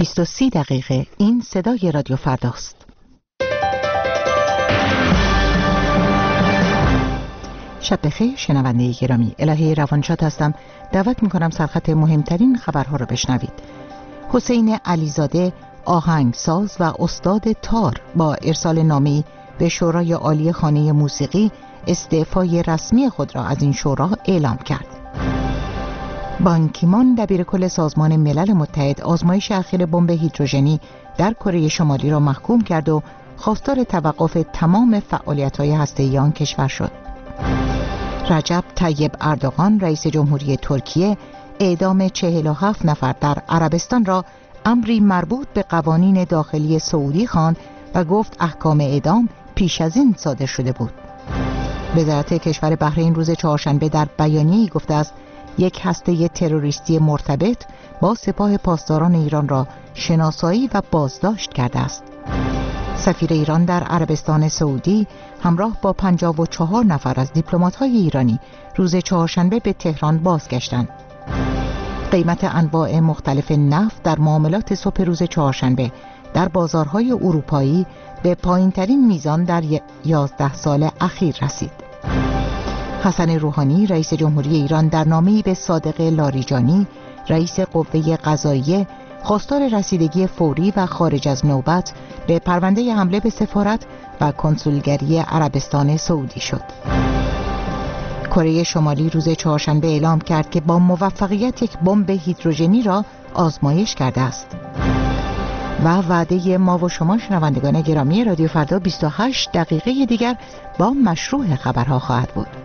23 دقیقه. این صدای رادیو فرداست. شب بخیر شنونده گرامی. الهه روانشاد هستم. دعوت میکنم سرخط مهمترین خبرها رو بشنوید. حسین علیزاده آهنگساز و استاد تار با ارسال نامه‌ای به شورای عالی خانه موسیقی استعفای رسمی خود را از این شورا اعلام کرد. بان کی مون دبیرکل سازمان ملل متحد آزمایش اخیر بمب هیدروژنی در کره شمالی را محکوم کرد و خواستار توقف تمام فعالیت‌های هسته‌ای آن کشور شد. رجب طیب اردوغان رئیس جمهوری ترکیه اعدام 47 نفر در عربستان را امری مربوط به قوانین داخلی سعودی خواند و گفت احکام اعدام پیش از این صادر شده بود. وزارت کشور بحرین روز چهارشنبه در بیانیه‌ای گفته است یک هسته تروریستی مرتبط با سپاه پاسداران ایران را شناسایی و بازداشت کرده است. سفیر ایران در عربستان سعودی همراه با 54 نفر از دیپلمات‌های ایرانی روز چهارشنبه به تهران بازگشتند. قیمت انواع مختلف نفت در معاملات صبح روز چهارشنبه در بازارهای اروپایی به پایین‌ترین میزان در 11 سال اخیر رسید. حسن روحانی رئیس جمهوری ایران در نامه‌ای به صادق لاریجانی رئیس قوه قضاییه خواستار رسیدگی فوری و خارج از نوبت به پرونده حمله به سفارت و کنسولگری عربستان سعودی شد. کره شمالی روز چهارشنبه اعلام کرد که با موفقیت یک بمب هیدروژنی را آزمایش کرده است. و وعده ما و شما شنوندگان گرامی رادیو فردا 28 دقیقه دیگر با مشروع خبرها خواهد بود.